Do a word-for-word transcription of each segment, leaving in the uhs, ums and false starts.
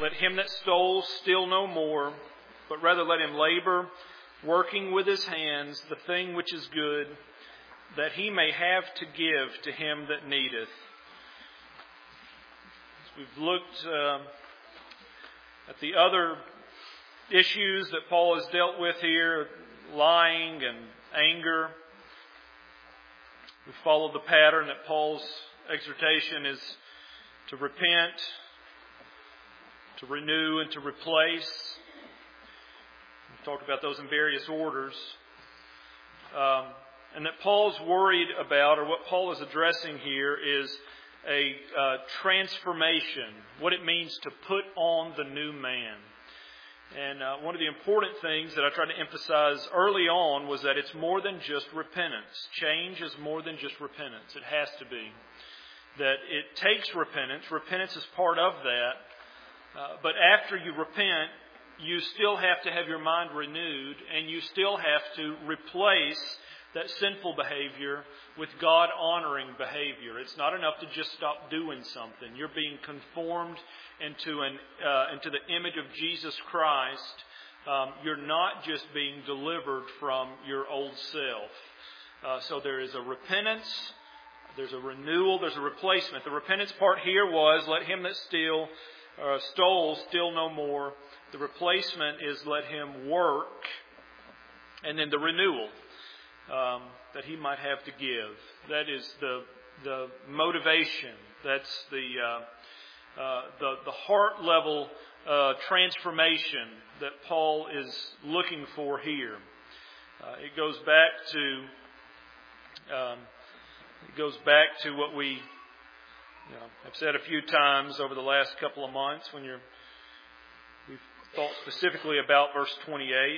Let him that stole steal no more, but rather let him labor, working with his hands the thing which is good, that he may have to give to him that needeth. As we've looked uh, at the other issues that Paul has dealt with here, lying and anger, we followed the pattern that Paul's exhortation is to repent, to renew, and to replace. We've talked about those in various orders. Um, and that Paul's worried about, or what Paul is addressing here, is a uh, transformation, what it means to put on the new man. And uh, one of the important things that I tried to emphasize early on was that it's more than just repentance. Change is more than just repentance. It has to be. That it takes repentance. Repentance is part of that. Uh, but after you repent, you still have to have your mind renewed, and you still have to replace that sinful behavior with God-honoring behavior. It's not enough to just stop doing something. You're being conformed into an uh, into the image of Jesus Christ. Um, you're not just being delivered from your old self. Uh, so there is a repentance, there's a renewal, there's a replacement. The repentance part here was, let him that steal, uh, stole steal no more. The replacement is, let him work. And then the renewal. Um, that he might have to give. That is the the motivation. That's the uh, uh, the the heart level uh, transformation that Paul is looking for here. Uh, it goes back to um, it goes back to what we you know, have said a few times over the last couple of months when you're we've thought specifically about verse twenty-eight.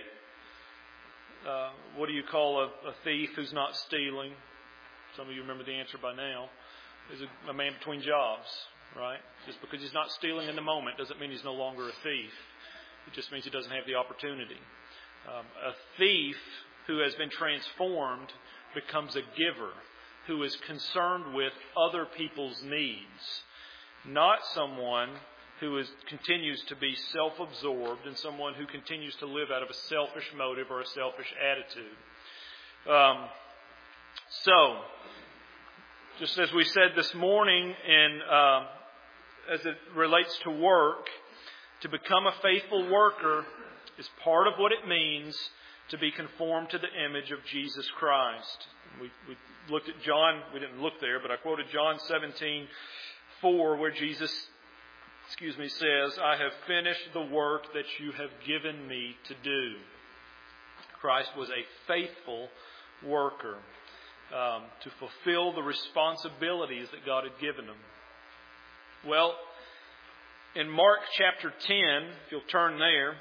Uh, what do you call a, a thief who's not stealing? Some of you remember the answer by now. Is a, a man between jobs, right? Just because he's not stealing in the moment doesn't mean he's no longer a thief. It just means he doesn't have the opportunity. Um, a thief who has been transformed becomes a giver who is concerned with other people's needs, not someone who is continues to be self-absorbed and someone who continues to live out of a selfish motive or a selfish attitude. Um, so, just as we said this morning, in, um, as it relates to work, to become a faithful worker is part of what it means to be conformed to the image of Jesus Christ. We, we looked at John, we didn't look there, but I quoted John seventeen four, where Jesus excuse me, says, I have finished the work that you have given me to do. Christ was a faithful worker um, to fulfill the responsibilities that God had given him. Well, in Mark chapter ten, if you'll turn there,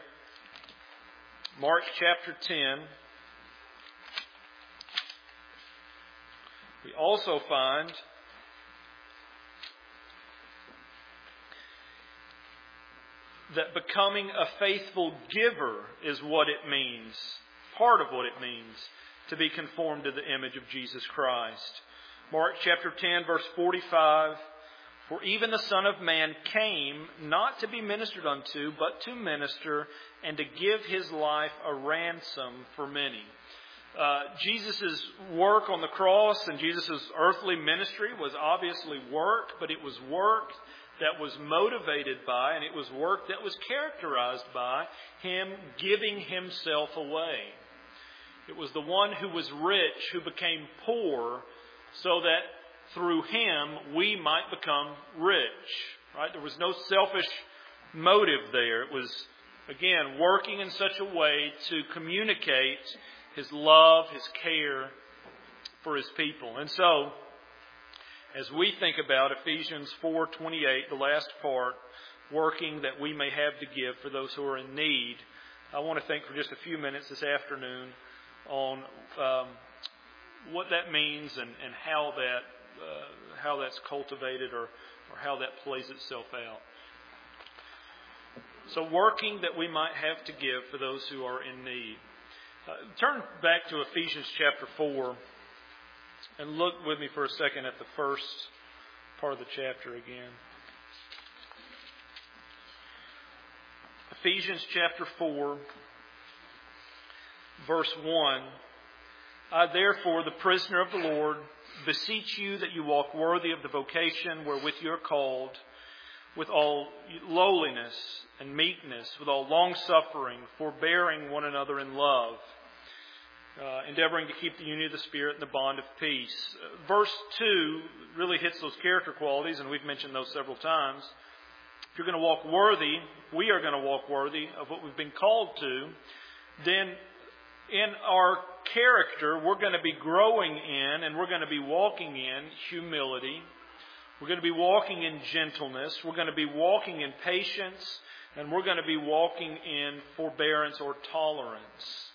Mark chapter ten, we also find that becoming a faithful giver is what it means, part of what it means, to be conformed to the image of Jesus Christ. Mark chapter ten, verse forty-five, for even the Son of Man came not to be ministered unto, but to minister and to give his life a ransom for many. Uh, Jesus' work on the cross and Jesus' earthly ministry was obviously work, but it was work that was motivated by, and it was work that was characterized by, him giving himself away. It was the one who was rich who became poor so that through him we might become rich. Right? There was no selfish motive there. It was, again, working in such a way to communicate his love, his care for his people. And so, as we think about Ephesians four twenty-eight, the last part, working that we may have to give for those who are in need, I want to think for just a few minutes this afternoon on um, what that means and, and how that uh, how that's cultivated or, or how that plays itself out. So working that we might have to give for those who are in need. Uh, turn back to Ephesians chapter four. And look with me for a second at the first part of the chapter again. Ephesians chapter four, verse one. I therefore, the prisoner of the Lord, beseech you that you walk worthy of the vocation wherewith you are called, with all lowliness and meekness, with all long-suffering, forbearing one another in love, uh, endeavoring to keep the unity of the Spirit in the bond of peace. Uh, verse two really hits those character qualities, and we've mentioned those several times. If you're going to walk worthy, we are going to walk worthy of what we've been called to, then in our character, we're going to be growing in and we're going to be walking in humility. We're going to be walking in gentleness. We're going to be walking in patience. And we're going to be walking in forbearance or tolerance.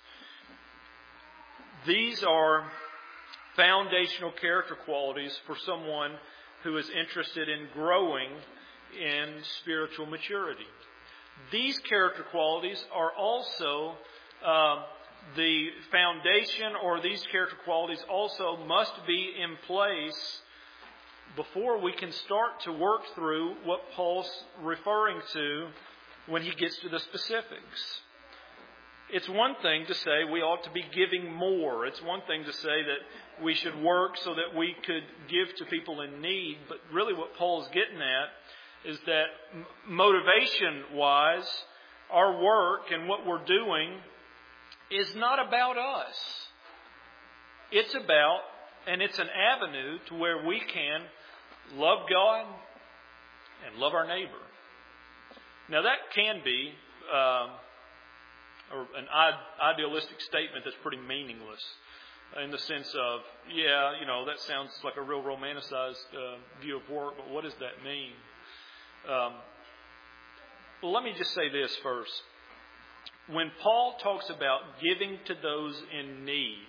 These are foundational character qualities for someone who is interested in growing in spiritual maturity. These character qualities are also uh, the foundation, or these character qualities also must be in place before we can start to work through what Paul's referring to when he gets to the specifics. It's one thing to say we ought to be giving more. It's one thing to say that we should work so that we could give to people in need. But really what Paul's getting at is that motivation-wise, our work and what we're doing is not about us. It's about, and it's an avenue to where we can love God and love our neighbor. Now that can be um, an idealistic statement that's pretty meaningless in the sense of, yeah, you know, that sounds like a real romanticized uh, view of work, but what does that mean? Um, well, let me just say this first. When Paul talks about giving to those in need,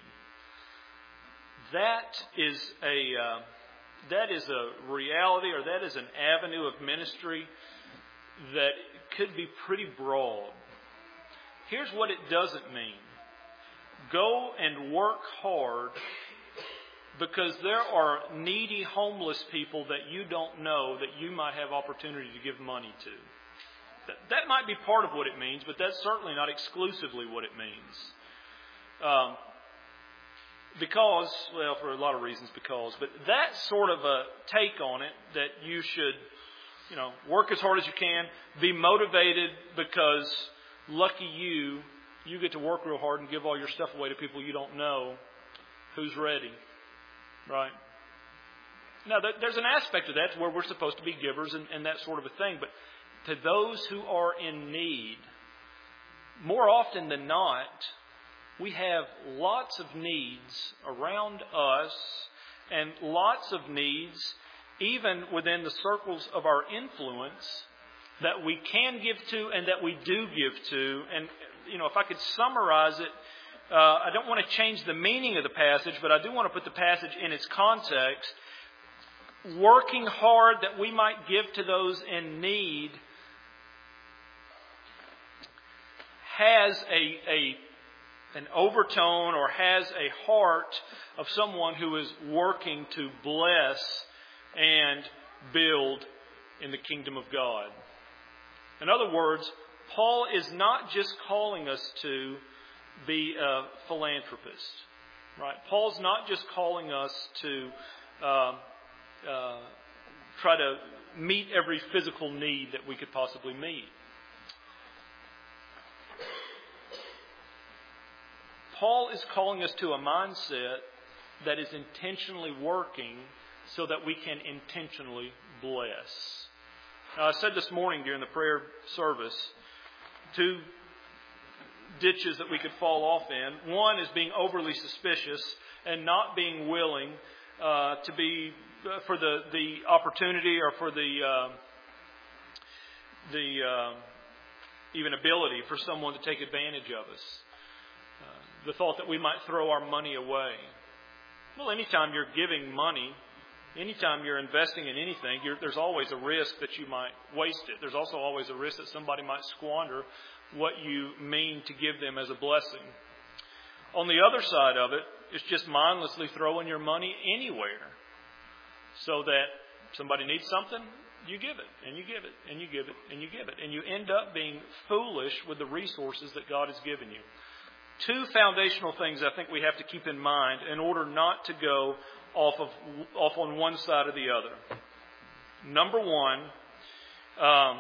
that is a uh, that is a reality, or that is an avenue of ministry that could be pretty broad. Here's what it doesn't mean. Go and work hard because there are needy homeless people that you don't know that you might have opportunity to give money to. That might be part of what it means, but that's certainly not exclusively what it means. Um, because, well, for a lot of reasons because, but that's sort of a take on it, that you should, you know, work as hard as you can, be motivated because lucky you, you get to work real hard and give all your stuff away to people you don't know who's ready, right? Now, there's an aspect of that where we're supposed to be givers and, and that sort of a thing, but to those who are in need, more often than not, we have lots of needs around us and lots of needs even within the circles of our influence that we can give to and that we do give to. And, you know, if I could summarize it, uh, I don't want to change the meaning of the passage, but I do want to put the passage in its context. Working hard that we might give to those in need has a, a an overtone or has a heart of someone who is working to bless and build in the kingdom of God. In other words, Paul is not just calling us to be a philanthropist, right? Paul's not just calling us to uh, uh, try to meet every physical need that we could possibly meet. Paul is calling us to a mindset that is intentionally working so that we can intentionally bless. Now, I said this morning during the prayer service, two ditches that we could fall off in. One is being overly suspicious and not being willing uh, to be uh, for the, the opportunity or for the uh, the uh, even ability for someone to take advantage of us. Uh, the thought that we might throw our money away. Well, anytime you're giving money, anytime you're investing in anything, you're, there's always a risk that you might waste it. There's also always a risk that somebody might squander what you mean to give them as a blessing. On the other side of it, it's just mindlessly throwing your money anywhere so that somebody needs something, you give it, and you give it, and you give it, and you give it. And you end up being foolish with the resources that God has given you. Two foundational things I think we have to keep in mind in order not to go off of off on one side or the other. Number one, um,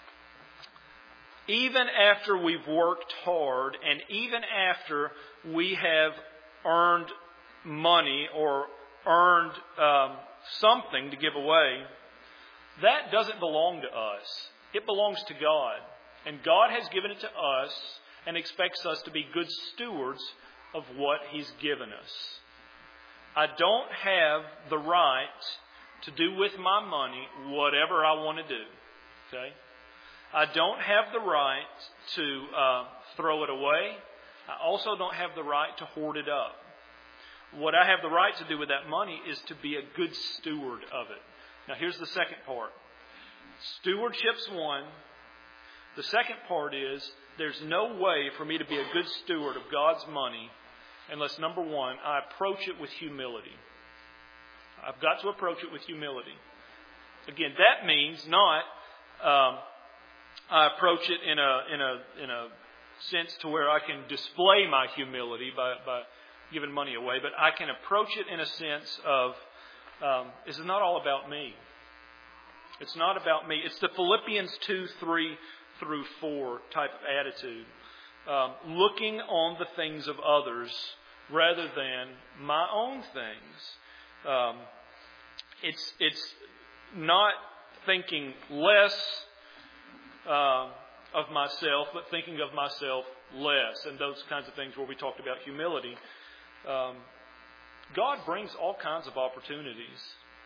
even after we've worked hard and even after we have earned money or earned um, something to give away, that doesn't belong to us. It belongs to God. And God has given it to us and expects us to be good stewards of what He's given us. I don't have the right to do with my money whatever I want to do. Okay? I don't have the right to uh, throw it away. I also don't have the right to hoard it up. What I have the right to do with that money is to be a good steward of it. Now here's the second part. Stewardship's one. The second part is there's no way for me to be a good steward of God's money unless, number one, I approach it with humility. I've got to approach it with humility. Again, that means not um, I approach it in a in a in a sense to where I can display my humility by by giving money away, but I can approach it in a sense of um, this is not all about me. It's not about me. It's the Philippians two, three through four type of attitude. Um, looking on the things of others rather than my own things. Um, it's it's not thinking less uh, of myself, but thinking of myself less, and those kinds of things where we talked about humility. Um, God brings all kinds of opportunities,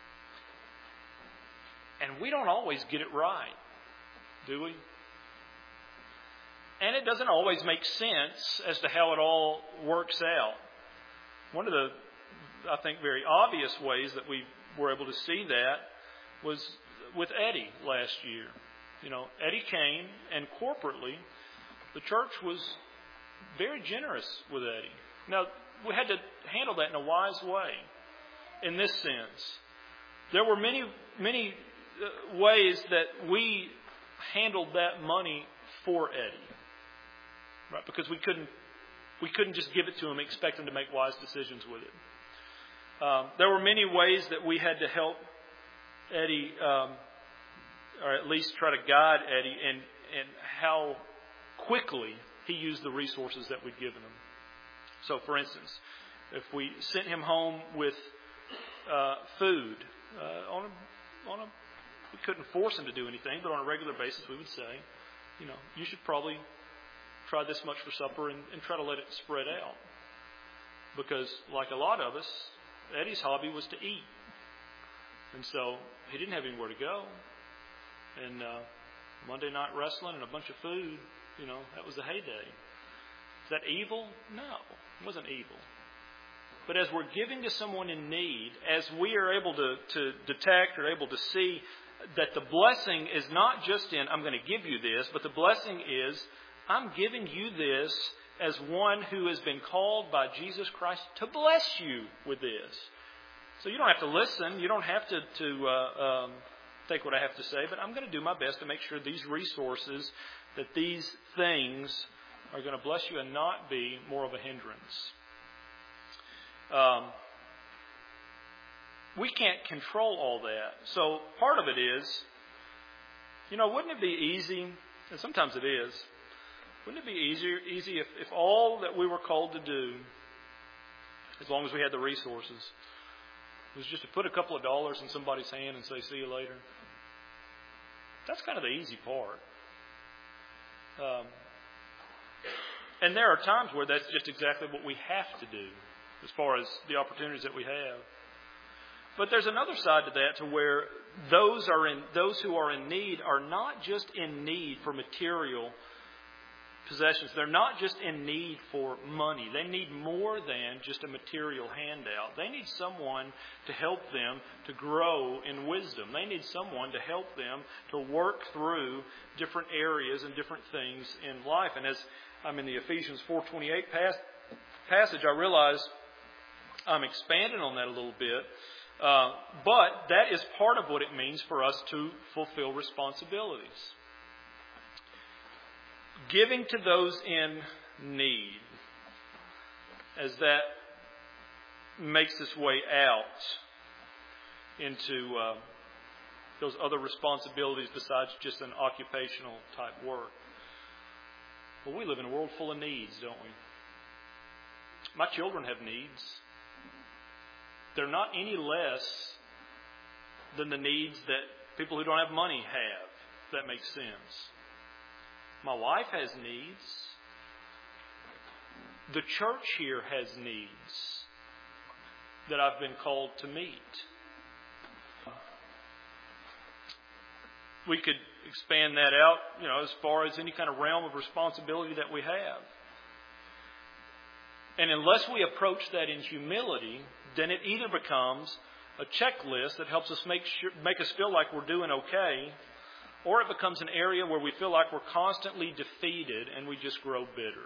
and we don't always get it right, do we? And it doesn't always make sense as to how it all works out. One of the, I think, very obvious ways that we were able to see that was with Eddie last year. You know, Eddie came, and corporately, the church was very generous with Eddie. Now, we had to handle that in a wise way, in this sense. There were many, many ways that we handled that money for Eddie. Right, because we couldn't we couldn't just give it to him and expect him to make wise decisions with it. Um, there were many ways that we had to help Eddie, um, or at least try to guide Eddie in, in how quickly he used the resources that we'd given him. So, for instance, if we sent him home with uh, food, uh, on a, on a, we couldn't force him to do anything, but on a regular basis we would say, you know, you should probably try this much for supper and, and try to let it spread out. Because like a lot of us, Eddie's hobby was to eat. And so he didn't have anywhere to go. And uh, Monday night wrestling and a bunch of food, you know, that was the heyday. Is that evil? No, it wasn't evil. But as we're giving to someone in need, as we are able to, to detect or able to see that the blessing is not just in, I'm going to give you this, but the blessing is, I'm giving you this as one who has been called by Jesus Christ to bless you with this. So you don't have to listen. You don't have to, to uh, um, take what I have to say. But I'm going to do my best to make sure these resources, that these things are going to bless you and not be more of a hindrance. Um, we can't control all that. So part of it is, you know, wouldn't it be easy, and sometimes it is, wouldn't it be easier, easy if, if all that we were called to do, as long as we had the resources, was just to put a couple of dollars in somebody's hand and say, see you later? That's kind of the easy part. Um, and there are times where that's just exactly what we have to do as far as the opportunities that we have. But there's another side to that, to where those are in those who are in need are not just in need for material possessions. They're not just in need for money. They need more than just a material handout. They need someone to help them to grow in wisdom. They need someone to help them to work through different areas and different things in life. And as I'm in the Ephesians four twenty-eight pass, passage, I realize I'm expanding on that a little bit. Uh, but that is part of what it means for us to fulfill responsibilities. Giving to those in need, as that makes its way out into uh, those other responsibilities besides just an occupational type work. Well, we live in a world full of needs, don't we? My children have needs. They're not any less than the needs that people who don't have money have, if that makes sense. My wife has needs. The church here has needs that I've been called to meet. We could expand that out, you know, as far as any kind of realm of responsibility that we have. And unless we approach that in humility, then it either becomes a checklist that helps us make sure, make us feel like we're doing okay, or it becomes an area where we feel like we're constantly defeated and we just grow bitter.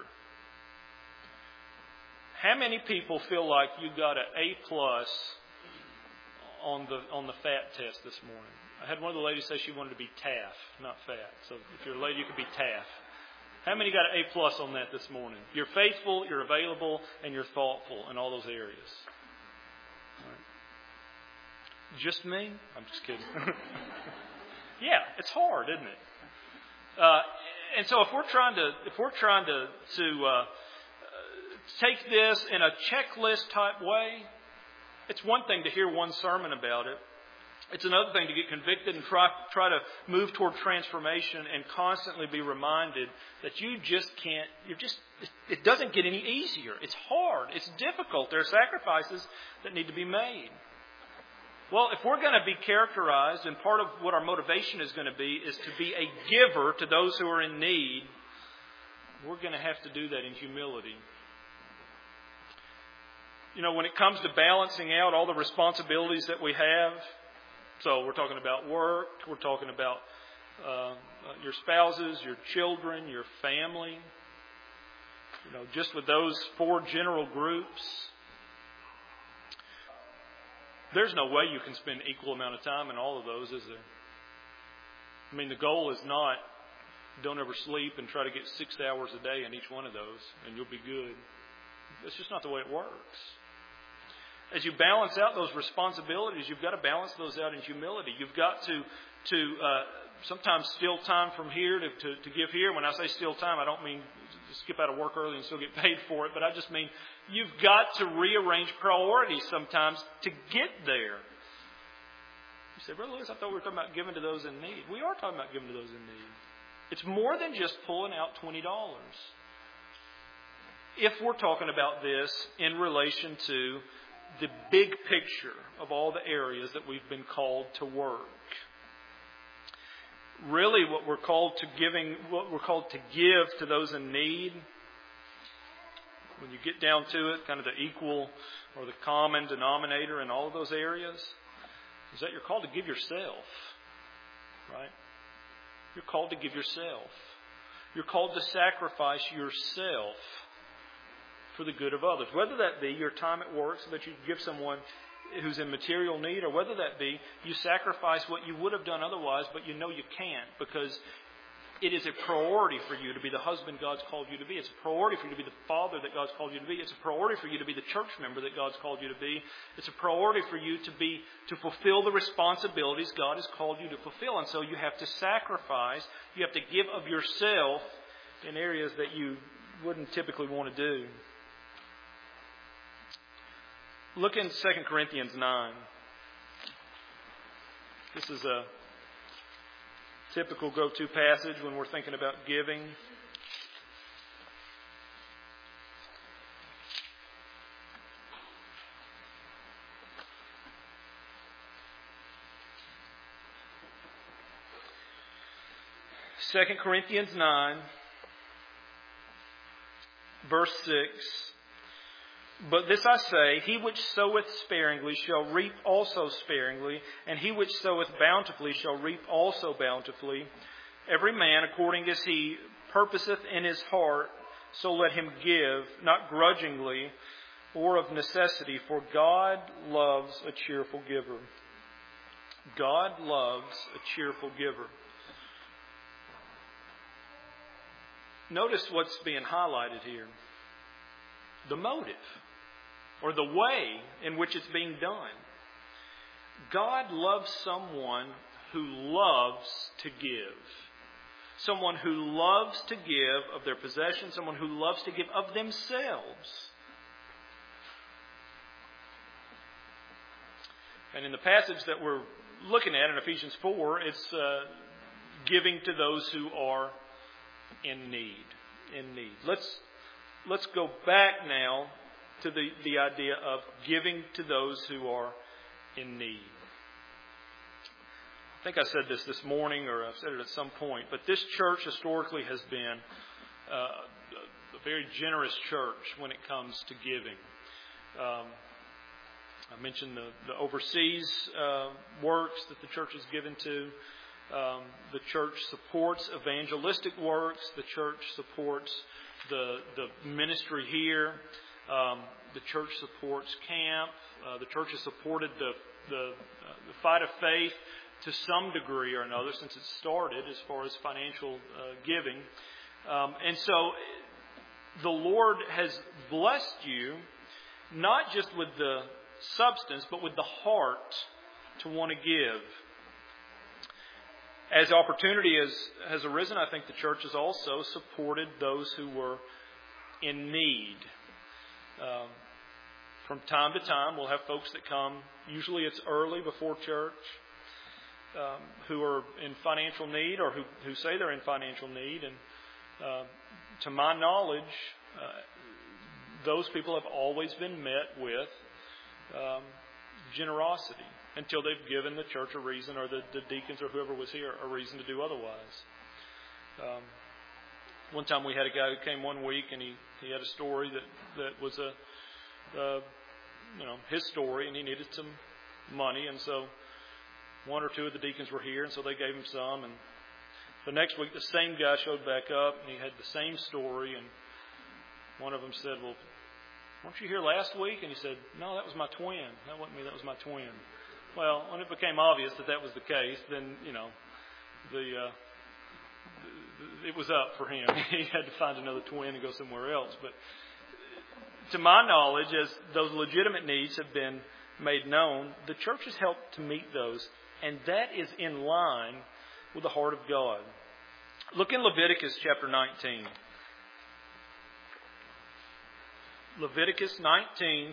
How many people feel like you got an A plus on the on the fat test this morning? I had one of the ladies say she wanted to be T A F, not fat. So if you're a lady, you could be T A F. How many got an A plus on that this morning? You're faithful, you're available, and you're thoughtful in all those areas. All right. Just me? I'm just kidding. Yeah, it's hard, isn't it? Uh, and so if we're trying to if we're trying to to uh, take this in a checklist type way, it's one thing to hear one sermon about it. It's another thing to get convicted and try try to move toward transformation and constantly be reminded that you just can't. You're just it doesn't get any easier. It's hard. It's difficult. There are sacrifices that need to be made. Well, if we're going to be characterized, and part of what our motivation is going to be, is to be a giver to those who are in need, we're going to have to do that in humility. You know, when it comes to balancing out all the responsibilities that we have, so we're talking about work, we're talking about uh, your spouses, your children, your family, you know, just with those four general groups, there's no way you can spend equal amount of time in all of those, is there? I mean, the goal is not don't ever sleep and try to get six hours a day in each one of those and you'll be good. That's just not the way it works. As you balance out those responsibilities, you've got to balance those out in humility. You've got to to uh, sometimes steal time from here to, to, to give here. When I say steal time, I don't mean skip out of work early and still get paid for it, but I just mean you've got to rearrange priorities sometimes to get there. You say, Brother Lewis, I thought we were talking about giving to those in need. We are talking about giving to those in need. It's more than just pulling out twenty dollars. If we're talking about this in relation to the big picture of all the areas that we've been called to work. Really what we're called to giving, what we're called to give to those in need, when you get down to it, kind of the equal or the common denominator in all of those areas, is that you're called to give yourself. Right? You're called to give yourself. You're called to sacrifice yourself for the good of others. Whether that be your time at work so that you give someone who's in material need, or whether that be you sacrifice what you would have done otherwise, but you know you can't because it is a priority for you to be the husband God's called you to be. It's a priority for you to be the father that God's called you to be. It's a priority for you to be the church member that God's called you to be. It's a priority for you to be to fulfill the responsibilities God has called you to fulfill. And so you have to sacrifice. You have to give of yourself in areas that you wouldn't typically want to do. Look in Second Corinthians nine. This is a typical go-to passage when we're thinking about giving. Second Corinthians nine, verse six. But this I say, he which soweth sparingly shall reap also sparingly, and he which soweth bountifully shall reap also bountifully. Every man according as he purposeth in his heart, so let him give, not grudgingly or of necessity, for God loves a cheerful giver. God loves a cheerful giver. Notice what's being highlighted here. The motive, or the way in which it's being done. God loves someone who loves to give. Someone who loves to give of their possessions. Someone who loves to give of themselves. And in the passage that we're looking at in Ephesians four, it's uh, giving to those who are in need. In need. Let's let's go back now to the, the idea of giving to those who are in need. I think I said this this morning, or I've said it at some point, but this church historically has been uh, a very generous church when it comes to giving. Um, I mentioned the, the overseas uh, works that the church is given to. Um, the church supports evangelistic works. The church supports the the ministry here. Um, the church supports camp. Uh, the church has supported the the, uh, the fight of faith to some degree or another since it started as far as financial uh, giving. Um, and so the Lord has blessed you not just with the substance, but with the heart to want to give. As opportunity has, has arisen, I think the church has also supported those who were in need. Um, from time to time, we'll have folks that come, usually it's early before church, um, who are in financial need or who, who say they're in financial need. And uh, to my knowledge, uh, those people have always been met with um, generosity until they've given the church a reason, or the, the deacons or whoever was here a reason to do otherwise. Um, one time we had a guy who came one week and he, he had a story that, that was a uh, you know his story, and he needed some money, and so one or two of the deacons were here, and so they gave him some. And the next week the same guy showed back up and he had the same story, and one of them said, "Well, weren't you here last week?" And he said, "No, that was my twin. That wasn't me, that was my twin." Well, when it became obvious that that was the case, then, you know, the, uh, the it was up for him. He had to find another twin and go somewhere else. But to my knowledge, as those legitimate needs have been made known, the church has helped to meet those, and that is in line with the heart of God. Look in Leviticus chapter nineteen. Leviticus nineteen,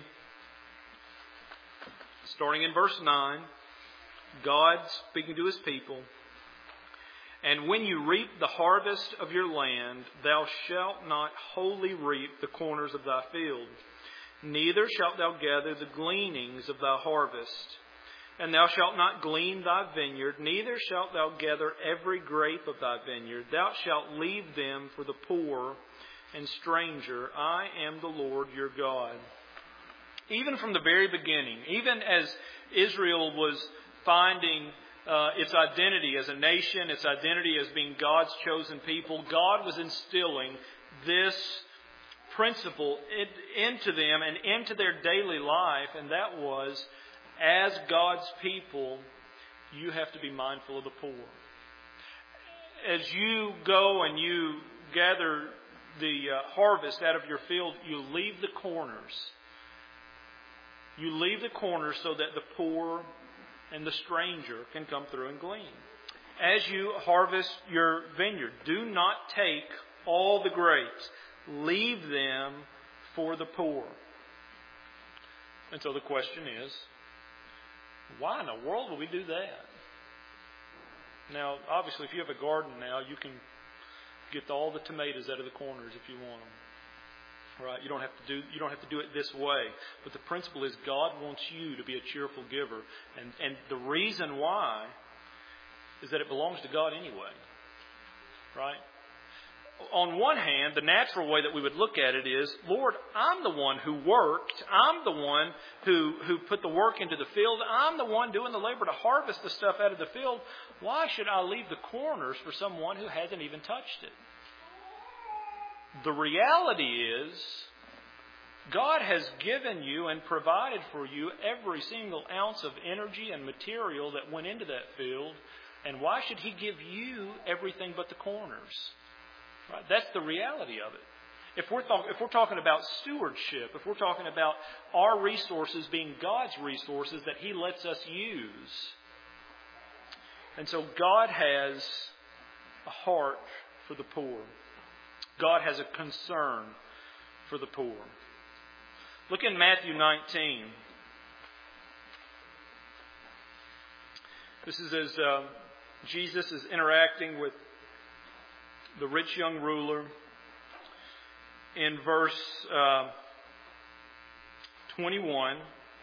starting in verse nine, God speaking to His people. "And when you reap the harvest of your land, thou shalt not wholly reap the corners of thy field, neither shalt thou gather the gleanings of thy harvest. And thou shalt not glean thy vineyard, neither shalt thou gather every grape of thy vineyard. Thou shalt leave them for the poor and stranger. I am the Lord your God." Even from the very beginning, even as Israel was finding uh, its identity as a nation, its identity as being God's chosen people, God was instilling this principle into them and into their daily life, and that was, as God's people, you have to be mindful of the poor. As you go and you gather the uh, harvest out of your field, you leave the corners. You leave the corners so that the poor and the stranger can come through and glean. As you harvest your vineyard, do not take all the grapes. Leave them for the poor. And so the question is, why in the world would we do that? Now, obviously, if you have a garden now, you can get all the tomatoes out of the corners if you want them. Right? You don't have to do you don't have to do it this way. But the principle is God wants you to be a cheerful giver. And and the reason why is that it belongs to God anyway. Right? On one hand, the natural way that we would look at it is, Lord, I'm the one who worked. I'm the one who, who put the work into the field. I'm the one doing the labor to harvest the stuff out of the field. Why should I leave the corners for someone who hasn't even touched it? The reality is God has given you and provided for you every single ounce of energy and material that went into that field. And why should He give you everything but the corners? Right? That's the reality of it. If we're, talk, if we're talking about stewardship, if we're talking about our resources being God's resources that He lets us use. And so God has a heart for the poor. God has a concern for the poor. Look in Matthew nineteen. This is as uh, Jesus is interacting with the rich young ruler. In verse uh, twenty-one,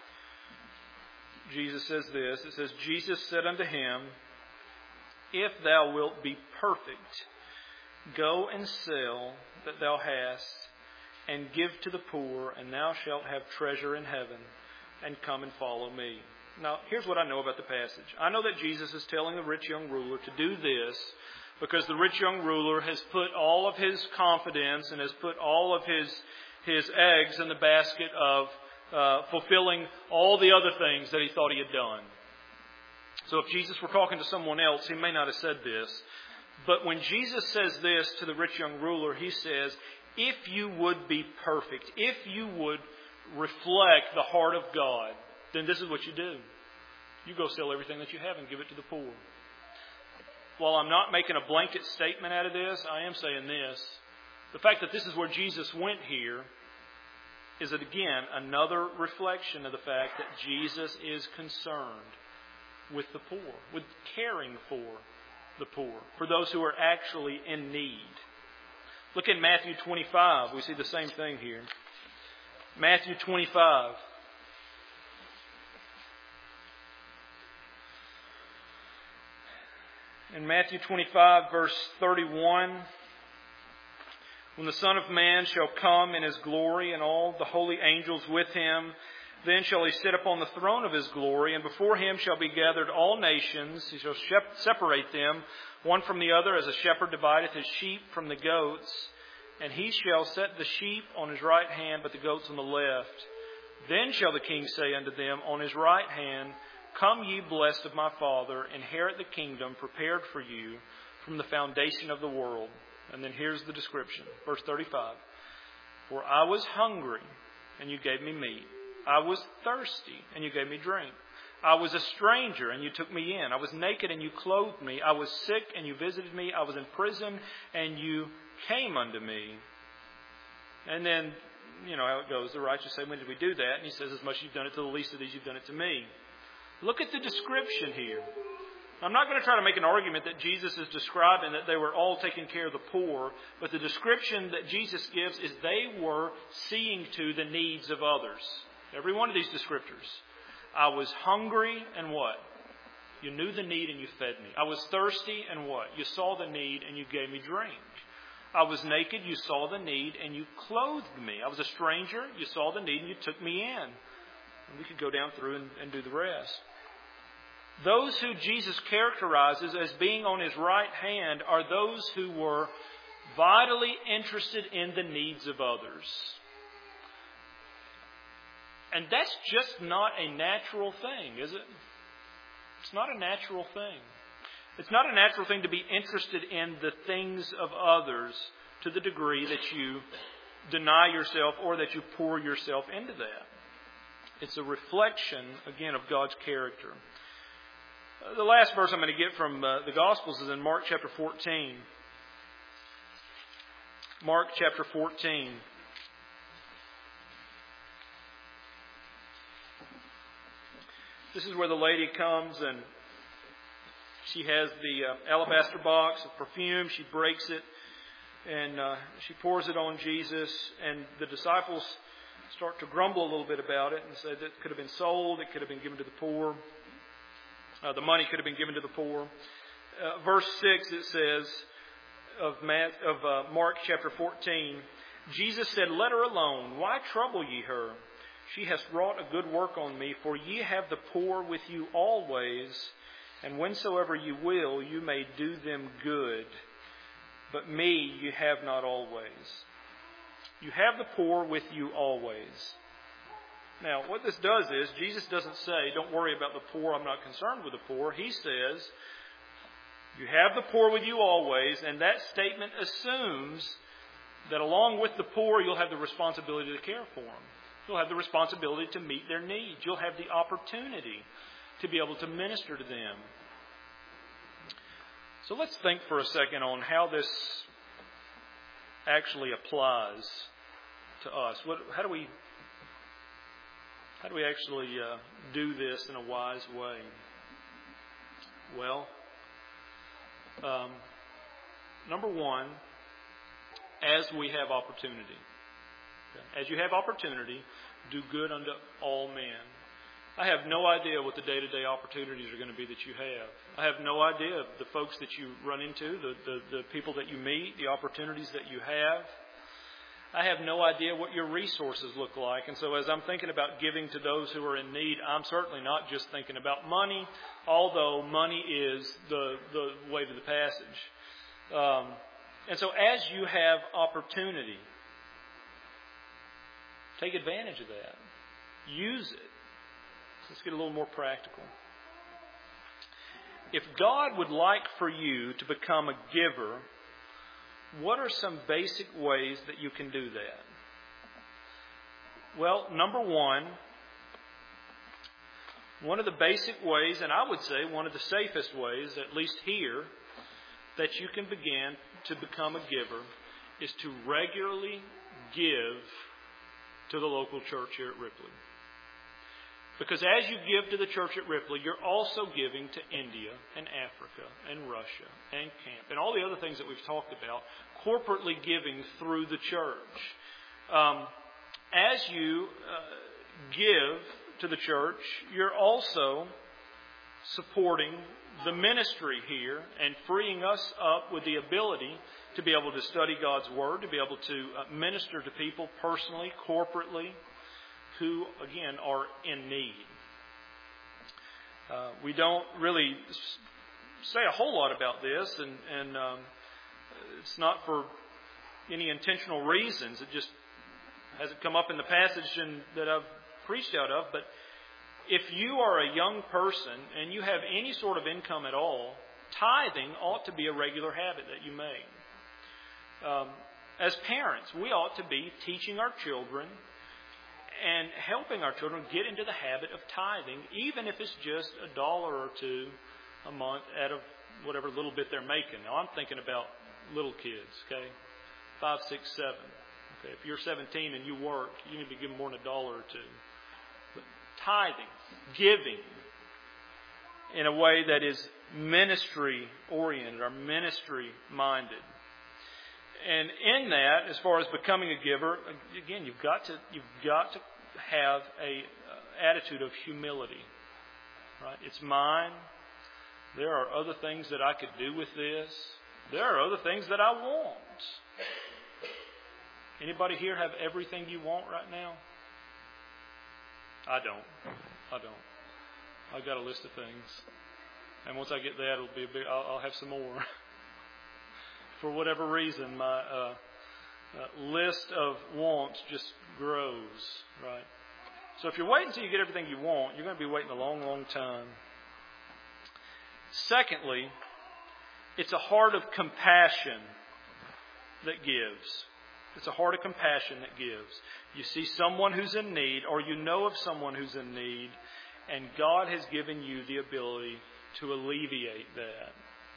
Jesus says this. It says, Jesus said unto him, If thou wilt be perfect, go and sell that thou hast, and give to the poor, and thou shalt have treasure in heaven, and come and follow me. Now, here's what I know about the passage. I know that Jesus is telling the rich young ruler to do this because the rich young ruler has put all of his confidence and has put all of his his eggs in the basket of uh, fulfilling all the other things that he thought he had done. So if Jesus were talking to someone else, he may not have said this. But when Jesus says this to the rich young ruler, he says, if you would be perfect, if you would reflect the heart of God, then this is what you do. You go sell everything that you have and give it to the poor. While I'm not making a blanket statement out of this, I am saying this. The fact that this is where Jesus went here is, again, another reflection of the fact that Jesus is concerned with the poor, with caring for the poor, for those who are actually in need. Look in Matthew twenty-five. We see the same thing here. Matthew twenty-five. In Matthew twenty-five, verse thirty-one, when the Son of Man shall come in His glory and all the holy angels with Him, then shall He sit upon the throne of His glory, and before Him shall be gathered all nations. He shall separate them one from the other, as a shepherd divideth his sheep from the goats. And He shall set the sheep on His right hand, but the goats on the left. Then shall the King say unto them on His right hand, Come ye blessed of my Father, inherit the kingdom prepared for you from the foundation of the world. And then here's the description. Verse thirty-five. For I was hungry, and you gave me meat. I was thirsty, and you gave me drink. I was a stranger, and you took me in. I was naked, and you clothed me. I was sick, and you visited me. I was in prison, and you came unto me. And then, you know how it goes. The righteous say, when did we do that? And He says, as much as you've done it to the least of these, you've done it to me. Look at the description here. I'm not going to try to make an argument that Jesus is describing that they were all taking care of the poor, but the description that Jesus gives is they were seeing to the needs of others. Every one of these descriptors. I was hungry, and what? You knew the need and you fed me. I was thirsty, and what? You saw the need and you gave me drink. I was naked, you saw the need and you clothed me. I was a stranger, you saw the need and you took me in. And we could go down through and, and do the rest. Those who Jesus characterizes as being on His right hand are those who were vitally interested in the needs of others. And that's just not a natural thing, is it? It's not a natural thing. It's not a natural thing to be interested in the things of others to the degree that you deny yourself or that you pour yourself into that. It's a reflection, again, of God's character. The last verse I'm going to get from uh, the Gospels is in Mark chapter fourteen. Mark chapter fourteen. This is where the lady comes and she has the uh, alabaster box of perfume. She breaks it and uh, she pours it on Jesus. And the disciples start to grumble a little bit about it and say that it could have been sold. It could have been given to the poor. Uh, the money could have been given to the poor. Uh, verse six, it says of, Matt, of uh, Mark chapter fourteen, Jesus said, Let her alone. Why trouble ye her? She hath wrought a good work on me, for ye have the poor with you always, and whensoever ye will, you may do them good. But me you have not always. You have the poor with you always. Now, what this does is, Jesus doesn't say, don't worry about the poor, I'm not concerned with the poor. He says, you have the poor with you always, and that statement assumes that along with the poor, you'll have the responsibility to care for them. You'll have the responsibility to meet their needs. You'll have the opportunity to be able to minister to them. So let's think for a second on how this actually applies to us. What, how do we, how do we actually uh, do this in a wise way? Well, um, number one, as we have opportunity. Okay? As you have opportunity, do good unto all men. I have no idea what the day-to-day opportunities are going to be that you have. I have no idea the folks that you run into, the, the, the people that you meet, the opportunities that you have. I have no idea what your resources look like. And so as I'm thinking about giving to those who are in need, I'm certainly not just thinking about money, although money is the, the way to the passage. Um, and so as you have opportunity, take advantage of that. Use it. Let's get a little more practical. If God would like for you to become a giver, what are some basic ways that you can do that? Well, number one, one of the basic ways, and I would say one of the safest ways, at least here, that you can begin to become a giver is to regularly give to the local church here at Ripley. Because as you give to the church at Ripley, you're also giving to India and Africa and Russia and camp and all the other things that we've talked about, corporately giving through the church. Um, as you uh, give to the church, you're also supporting the ministry here and freeing us up with the ability to be able to study God's Word, to be able to uh, minister to people personally, corporately, who, again, are in need. Uh, we don't really say a whole lot about this, and, and um, it's not for any intentional reasons. It just hasn't come up in the passage in, that I've preached out of. But if you are a young person and you have any sort of income at all, tithing ought to be a regular habit that you make. Um, as parents, we ought to be teaching our children and helping our children get into the habit of tithing, even if it's just a dollar or two a month out of whatever little bit they're making. Now, I'm thinking about little kids, okay? Five, six, seven. Okay, if you're seventeen and you work, you need to be giving more than a dollar or two. But tithing, giving in a way that is ministry-oriented or ministry-minded. And in that, as far as becoming a giver, again, you've got to you've got to have a uh, attitude of humility. Right? It's mine. There are other things that I could do with this. There are other things that I want. Anybody here have everything you want right now? I don't. I don't. I've got a list of things, and once I get that, it'll be a big. I'll, I'll have some more. For whatever reason, my uh, uh, list of wants just grows, right? So if you're waiting until you get everything you want, you're going to be waiting a long, long time. Secondly, it's a heart of compassion that gives. It's a heart of compassion that gives. You see someone who's in need, or you know of someone who's in need, and God has given you the ability to alleviate that.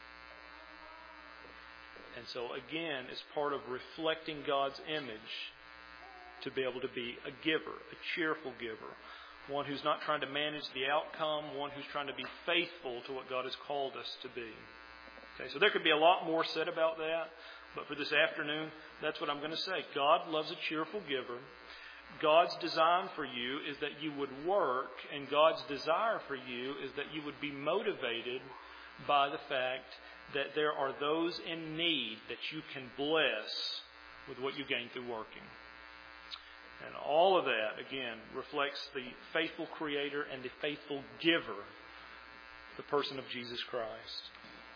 And so again, it's part of reflecting God's image to be able to be a giver, a cheerful giver, one who's not trying to manage the outcome, one who's trying to be faithful to what God has called us to be. Okay, so there could be a lot more said about that, but for this afternoon, that's what I'm going to say. God loves a cheerful giver. God's design for you is that you would work, and God's desire for you is that you would be motivated by the fact that there are those in need that you can bless with what you gain through working. And all of that, again, reflects the faithful Creator and the faithful Giver, the person of Jesus Christ.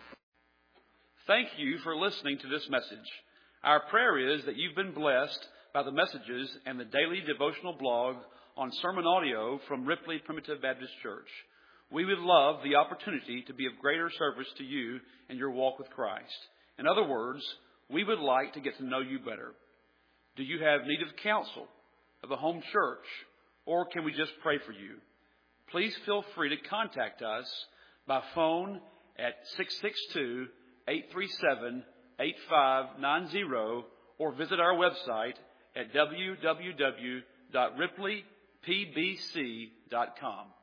Thank you for listening to this message. Our prayer is that you've been blessed by the messages and the daily devotional blog on sermon audio from Ripley Primitive Baptist Church. We would love the opportunity to be of greater service to you in your walk with Christ. In other words, we would like to get to know you better. Do you have need of counsel, of a home church, or can we just pray for you? Please feel free to contact us by phone at six six two, eight three seven, eight five nine zero or visit our website at w w w dot ripley p b c dot com.